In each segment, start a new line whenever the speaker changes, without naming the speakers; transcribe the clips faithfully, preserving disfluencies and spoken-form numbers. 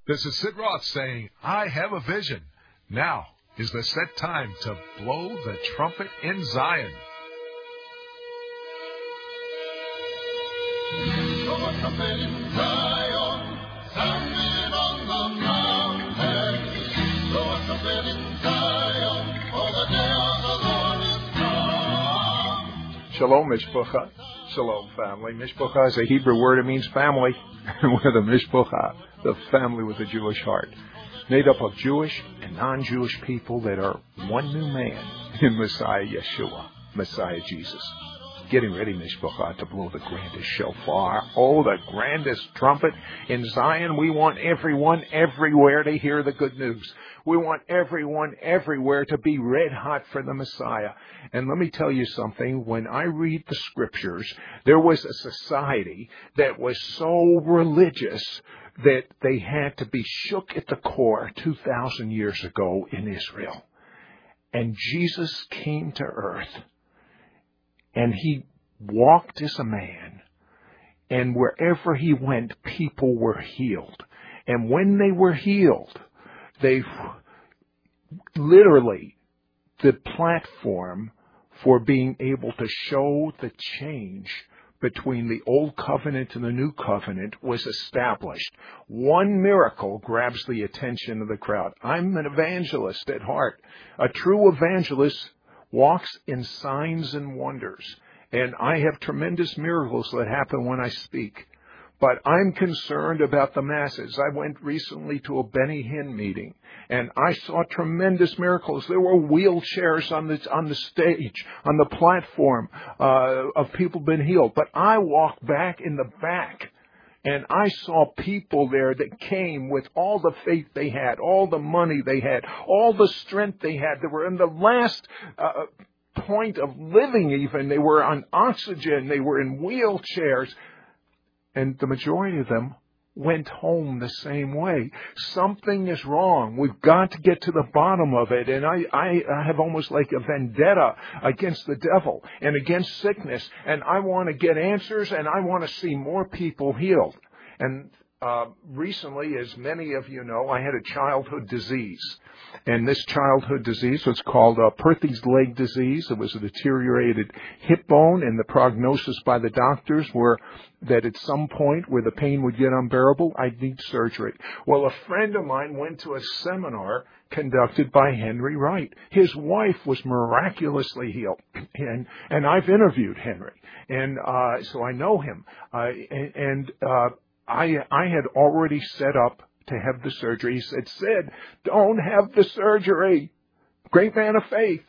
This is Sid Roth saying, I have a vision. Now is the set time to blow the trumpet in Zion.
Blow a trumpet in Zion, sounding on the mountain. Blow a trumpet in Zion, for the day of the Lord is come.
Shalom, Mishpucha. Shalom, family. Mishpucha is a Hebrew word. It means family. We're the Mishpucha, the family with a Jewish heart, made up of Jewish and non-Jewish people that are one new man in Messiah Yeshua, Messiah Jesus. Getting ready, Mishpucha, to blow the grandest shofar. Oh, the grandest trumpet in Zion. We want everyone everywhere to hear the good news. We want everyone everywhere to be red hot for the Messiah. And let me tell you something. When I read the scriptures, there was a society that was so religious that they had to be shook at the core two thousand years ago in Israel. And Jesus came to earth. And he walked as a man, and wherever he went, people were healed. And when they were healed, they literally, the platform for being able to show the change between the old covenant and the new covenant was established. One miracle grabs the attention of the crowd. I'm an evangelist at heart. A true evangelist walks in signs and wonders. And I have tremendous miracles that happen when I speak. But I'm concerned about the masses. I went recently to a Benny Hinn meeting, and I saw tremendous miracles. There were wheelchairs on the, on the stage, on the platform, uh, of people being healed. But I walked back in the back, and I saw people there that came with all the faith they had, all the money they had, all the strength they had. They were in the last uh, point of living even. They were on oxygen. They were in wheelchairs. And the majority of them went home the same way. Something is wrong. We've got to get to the bottom of it. And I, I, I have almost like a vendetta against the devil and against sickness. And I want to get answers, and I want to see more people healed. And uh, recently, as many of you know, I had a childhood disease. And this childhood disease was called uh, Perthes leg disease. It was a deteriorated hip bone, and the prognosis by the doctors were that at some point where the pain would get unbearable, I'd need surgery. Well, a friend of mine went to a seminar conducted by Henry Wright. His wife was miraculously healed, and and I've interviewed Henry, and uh, so I know him. Uh, and and uh, I I had already set up to have the surgery. He said, Sid, don't have the surgery. Great man of faith.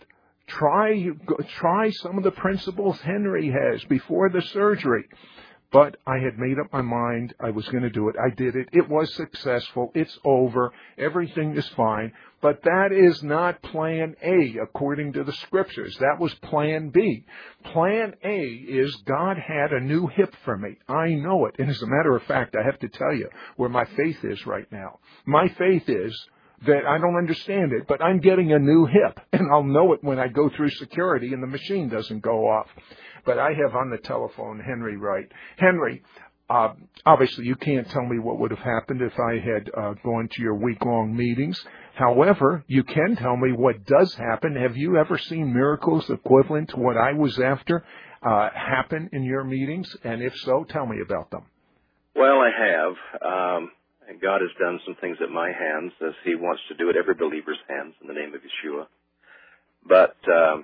Try try some of the principles Henry has before the surgery. But I had made up my mind I was going to do it. I did it. It was successful. It's over. Everything is fine. But that is not plan A, according to the scriptures. That was plan B. Plan A is God had a new hip for me. I know it. And as a matter of fact, I have to tell you where my faith is right now. My faith is that I don't understand it, but I'm getting a new hip. And I'll know it when I go through security and the machine doesn't go off. But I have on the telephone Henry Wright. Henry, uh, obviously you can't tell me what would have happened if I had uh, gone to your week-long meetings. However, you can tell me what does happen. Have you ever seen miracles equivalent to what I was after uh, happen in your meetings? And if so, tell me about them.
Well, I have. Um, and God has done some things at my hands, as He wants to do at every believer's hands in the name of Yeshua. But um,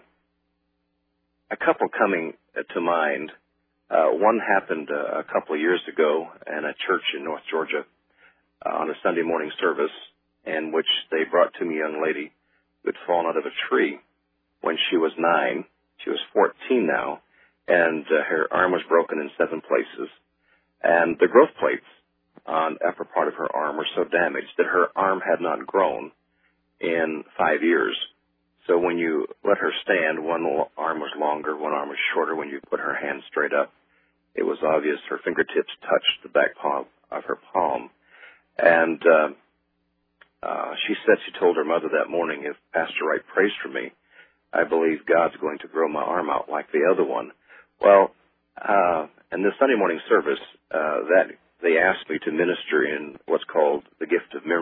a couple coming to mind. Uh, one happened uh, a couple of years ago in a church in North Georgia uh, on a Sunday morning service, in which they brought to me a young lady who had fallen out of a tree when she was nine. She was fourteen now, and uh, her arm was broken in seven places. And the growth plates on the upper part of her arm were so damaged that her arm had not grown in five years. So when you let her stand, one arm was longer, one arm was shorter. When you put her hand straight up, it was obvious her fingertips touched the back palm of her palm. And uh, uh, she said she told her mother that morning, if Pastor Wright prays for me, I believe God's going to grow my arm out like the other one. Well, uh, in the Sunday morning service, uh, that they asked me to minister in what's called the gift of miracles.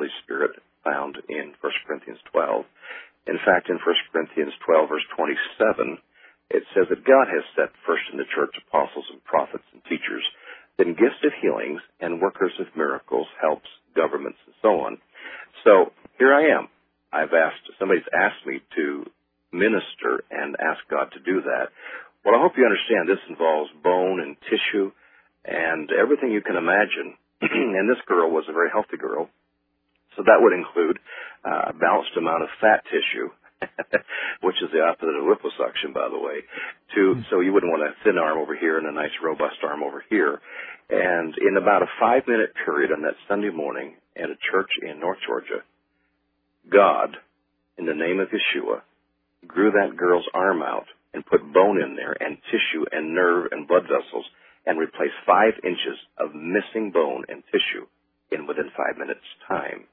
Holy Spirit found in First Corinthians twelve. In fact, in First Corinthians twelve, verse twenty-seven, it says that God has set first in the church apostles and prophets and teachers, then gifts of healings and workers of miracles, helps, governments, and so on. So here I am. I've asked, somebody's asked me to minister and ask God to do that. Well, I hope you understand this involves bone and tissue and everything you can imagine. And this girl was a very healthy girl. So that would include uh, a balanced amount of fat tissue, which is the opposite of liposuction, by the way. To, so you wouldn't want a thin arm over here and a nice robust arm over here. And in about a five-minute period on that Sunday morning at a church in North Georgia, God, in the name of Yeshua, grew that girl's arm out and put bone in there and tissue and nerve and blood vessels and replaced five inches of missing bone and tissue in within five minutes' time.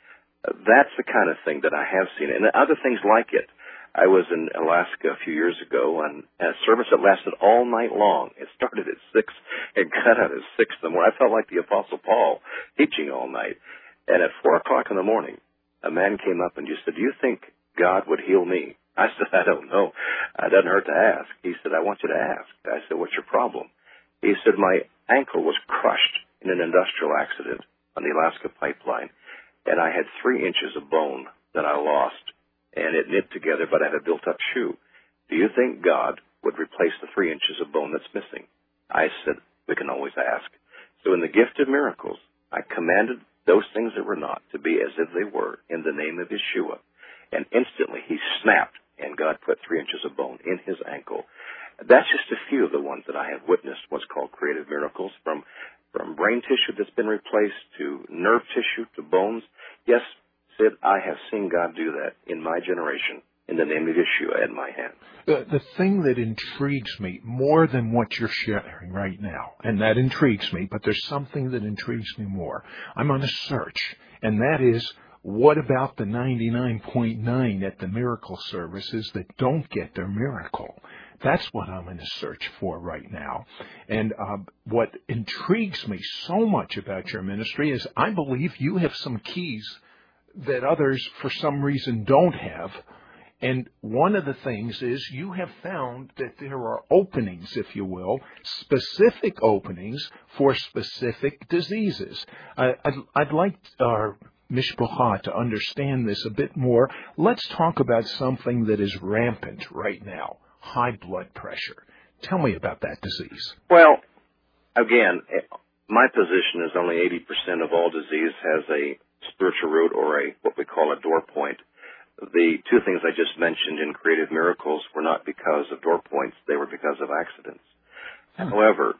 That's the kind of thing that I have seen, and other things like it. I was in Alaska a few years ago on a service that lasted all night long. It started at six and got out at six in the morning. I felt like the Apostle Paul teaching all night. And at four o'clock in the morning, a man came up and just said, "Do you think God would heal me?" I said, "I don't know. It doesn't hurt to ask." He said, "I want you to ask." I said, "What's your problem?" He said, "My ankle was crushed in an industrial accident on the Alaska pipeline, and I had three inches of bone that I lost, and it knit together, but I had a built-up shoe. Do you think God would replace the three inches of bone that's missing?" I said, "We can always ask." So in the gift of miracles, I commanded those things that were not to be as if they were in the name of Yeshua, and instantly he snapped, and God put three inches of bone in his ankle. That's just a few of the ones that I have witnessed, what's called creative miracles, from from brain tissue that's been replaced to nerve tissue to bones. Yes, Sid, I have seen God do that in my generation in the name of Yeshua at my hand.
The, the thing that intrigues me more than what you're sharing right now, and that intrigues me, but there's something that intrigues me more. I'm on a search, and that is, what about the ninety-nine point nine at the miracle services that don't get their miracle? That's what I'm in a search for right now. And uh, what intrigues me so much about your ministry is I believe you have some keys that others, for some reason, don't have. And one of the things is you have found that there are openings, if you will, specific openings for specific diseases. I, I'd, I'd like our Mishpacha to understand this a bit more. Let's talk about something that is rampant right now. High blood pressure. Tell me about that disease.
Well, again, my position is only eighty percent of all disease has a spiritual root or a what we call a door point. The two things I just mentioned in creative miracles were not because of door points, they were because of accidents. Hmm. However,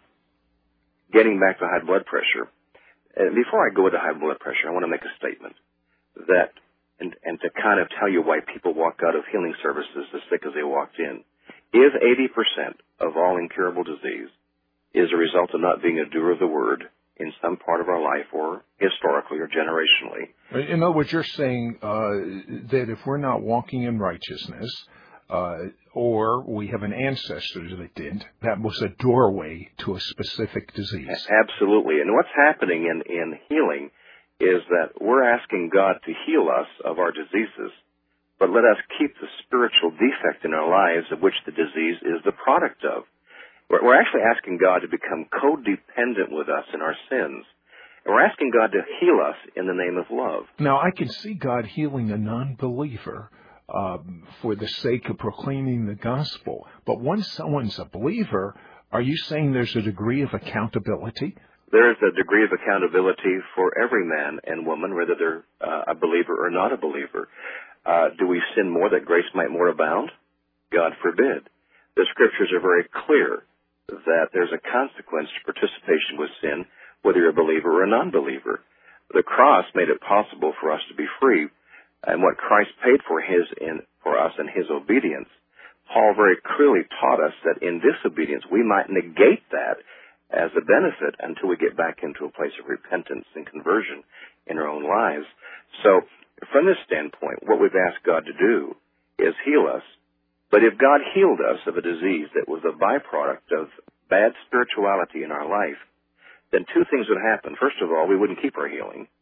getting back to high blood pressure, and before I go into high blood pressure, I want to make a statement that, and, and to kind of tell you why people walk out of healing services as sick as they walked in. If eighty percent of all incurable disease is a result of not being a doer of the word in some part of our life or historically or generationally.
In other words, you're saying uh, that if we're not walking in righteousness uh, or we have an ancestor that did, that was a doorway to a specific disease.
Absolutely. And what's happening in, in healing is that we're asking God to heal us of our diseases, but let us keep the spiritual defect in our lives of which the disease is the product of. We're actually asking God to become codependent with us in our sins. And we're asking God to heal us in the name of love.
Now, I can see God healing a non-believer um, for the sake of proclaiming the gospel. But once someone's a believer, are you saying there's a degree of accountability?
There is a degree of accountability for every man and woman, whether they're uh, a believer or not a believer. Uh, do we sin more that grace might more abound? God forbid. The scriptures are very clear that there's a consequence to participation with sin, whether you're a believer or a non-believer. The cross made it possible for us to be free, and what Christ paid for his in, for us in his obedience, Paul very clearly taught us that in disobedience we might negate that as a benefit until we get back into a place of repentance and conversion in our own lives. So from this standpoint, what we've asked God to do is heal us. But if God healed us of a disease that was a byproduct of bad spirituality in our life, then two things would happen. First of all, we wouldn't keep our healing.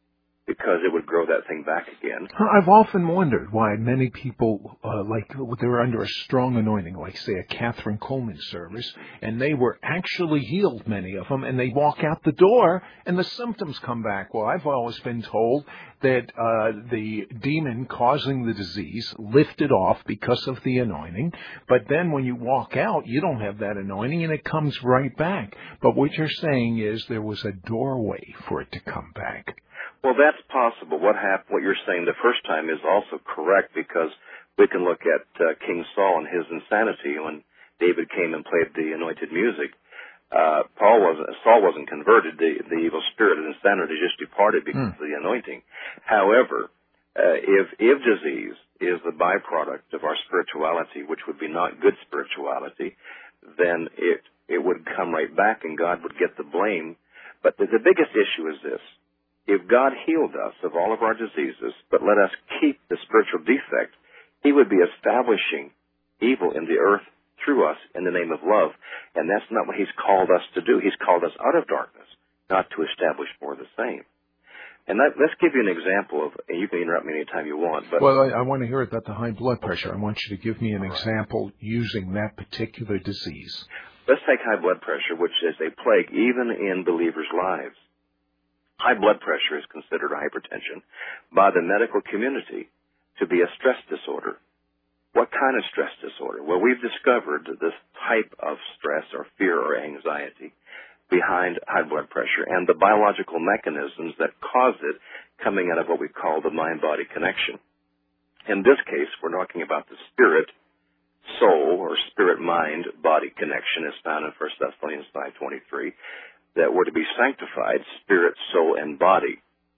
because it would grow that thing back again.
I've often wondered why many people, uh, like, they were under a strong anointing, like, say, a Catherine Coleman service, and they were actually healed, many of them, and they walk out the door, and the symptoms come back. Well, I've always been told that uh, the demon causing the disease lifted off because of the anointing, but then when you walk out, you don't have that anointing, and it comes right back. But what you're saying is there was a doorway for it to come back.
Well, that's possible. What happened, what you're saying the first time is also correct, because we can look at uh, King Saul and his insanity when David came and played the anointed music. Uh, Paul wasn't, Saul wasn't converted. The, the evil spirit of insanity just departed because mm. of the anointing. However, uh, if, if disease is the byproduct of our spirituality, which would be not good spirituality, then it, it would come right back and God would get the blame. But the, the biggest issue is this. If God healed us of all of our diseases, but let us keep the spiritual defect, he would be establishing evil in the earth through us in the name of love. And that's not what he's called us to do. He's called us out of darkness, not to establish more of the same. And that, let's give you an example of, and you can interrupt me anytime you want. But
well, I, I want to hear about the high blood pressure. I want you to give me an example using that particular disease.
Let's take high blood pressure, which is a plague even in believers' lives. High blood pressure is considered hypertension by the medical community to be a stress disorder. What kind of stress disorder? Well, we've discovered this type of stress or fear or anxiety behind high blood pressure and the biological mechanisms that cause it coming out of what we call the mind-body connection. In this case, we're talking about the spirit-soul or spirit-mind-body connection as found in First Thessalonians five twenty-three. That we're to be sanctified, spirit, soul, and body,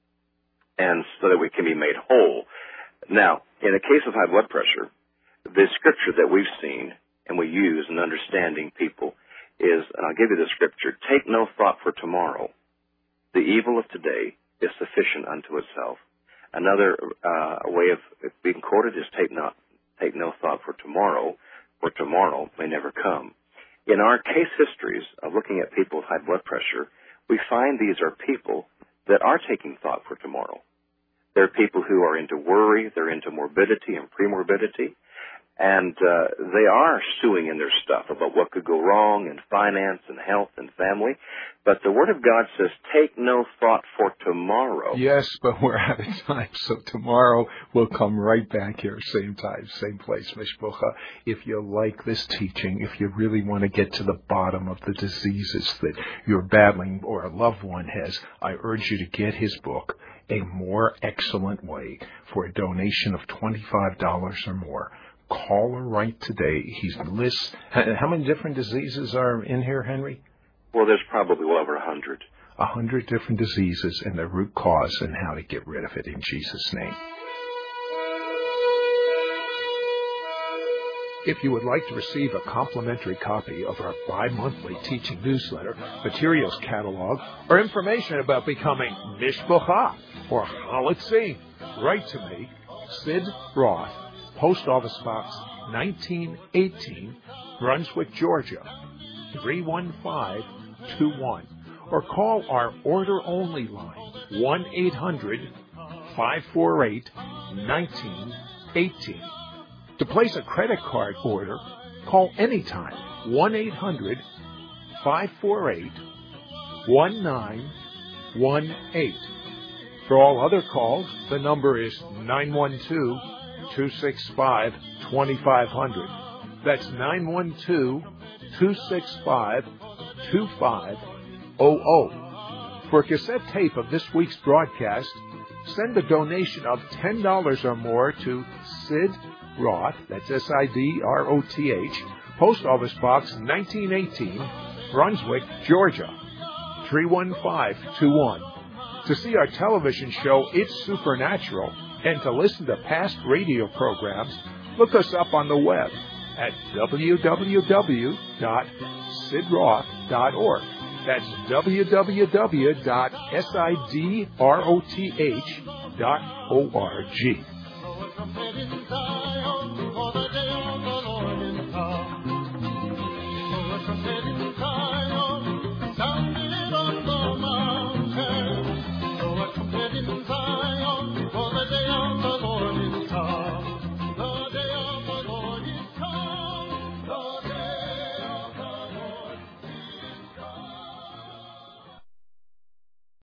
and so that we can be made whole. Now, in a case of high blood pressure, the scripture that we've seen and we use in understanding people is, and I'll give you the scripture, take no thought for tomorrow. The evil of today is sufficient unto itself. Another uh, way of being quoted is take not take no thought for tomorrow, for tomorrow may never come. In our case histories of looking at people with high blood pressure, we find these are people that are taking thought for tomorrow. They're people who are into worry, they're into morbidity and premorbidity, and uh, they are stewing in their stuff about what could go wrong in finance and health and family. But the Word of God says, take no thought for tomorrow.
Yes, but we're out of time, so tomorrow we'll come right back here, same time, same place, Mishpucha. If you like this teaching, if you really want to get to the bottom of the diseases that you're battling or a loved one has, I urge you to get his book, A More Excellent Way, for a donation of twenty-five dollars or more. Call her right today. He lists, how many different diseases are in here, Henry?
Well, there's probably well over a hundred.
A hundred different diseases and the root cause and how to get rid of it in Jesus' name. If you would like to receive a complimentary copy of our bi-monthly teaching newsletter, materials catalog, or information about becoming Mishpucha or Halitzi, write to me, Sid Roth, Post Office Box nineteen eighteen, Brunswick, Georgia, three one five two one, or call our order-only line, one eight hundred five four eight one nine one eight. To place a credit card order, call anytime, one eight hundred five four eight one nine one eight. For all other calls, the number is nine one two, two six five, two five zero zero. That's nine one two, two six five, two five zero zero. For a cassette tape of this week's broadcast, send a donation of ten dollars or more to Sid Roth, that's S I D R O T H, Post Office Box nineteen eighteen, Brunswick, Georgia, three one five two one. To see our television show, It's Supernatural, and to listen to past radio programs, look us up on the web at w w w dot sid roth dot org. That's w w w dot sid roth dot org.